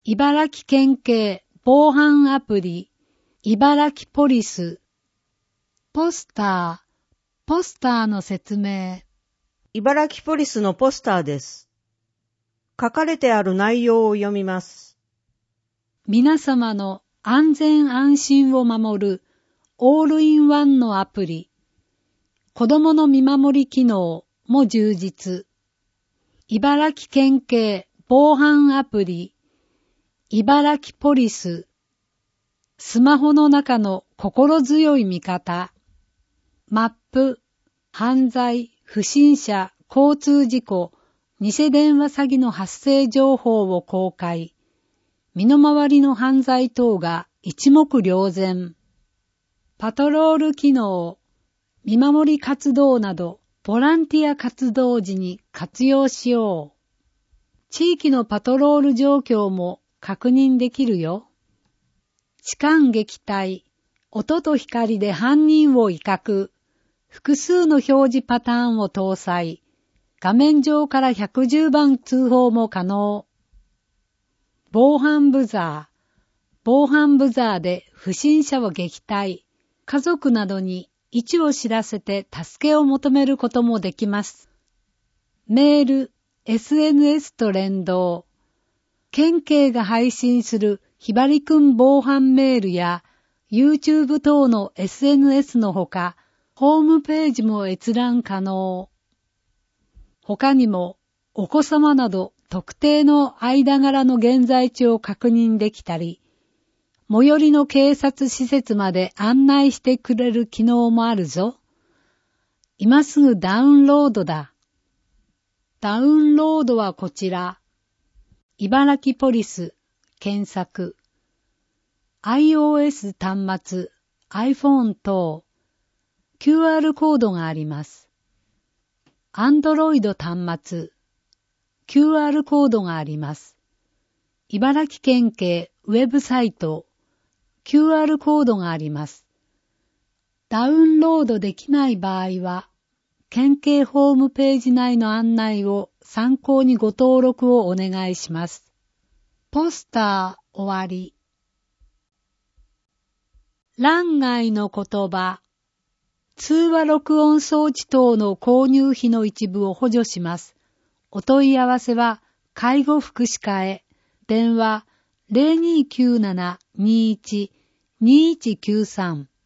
茨城県警防犯アプリ、茨城ポリス。ポスターの説明。 茨城ポリスのポスターです。書かれてある内容を読みます。 皆様の安全安心を守るオールインワンのアプリ、子供の見守り機能も充実。茨城県警防犯アプリ、茨城ポリス。スマホの中の心強い味方。マップ、犯罪、不審者、交通事故、偽電話詐欺の発生情報を公開。身の回りの犯罪等が一目瞭然。パトロール機能、見守り活動などボランティア活動時に活用しよう。地域のパトロール状況も確認できるよ。痴漢撃退、音と光で犯人を威嚇、複数の表示パターンを搭載、画面上から110番通報も可能。防犯ブザーで不審者を撃退、家族などに位置を知らせて助けを求めることもできます。メール、SNS と連動。県警が配信するひばりくん防犯メールや YouTube 等の SNS のほか、ホームページも閲覧可能。他にも、お子様など特定の間柄の現在地を確認できたり、最寄りの警察施設まで案内してくれる機能もあるぞ。今すぐダウンロードだ。ダウンロードはこちら。茨城ポリス、検索。iOS 端末、iPhone 等、QR コードがあります。Android 端末、QR コードがあります。茨城県警ウェブサイト、QR コードがあります。ダウンロードできない場合は、県警ホームページ内の案内を参考にご登録をお願いします。ポスター終わり。欄外の言葉。通話録音装置等の購入費の一部を補助します。お問い合わせは、介護福祉課へ。電話 0297-21-2193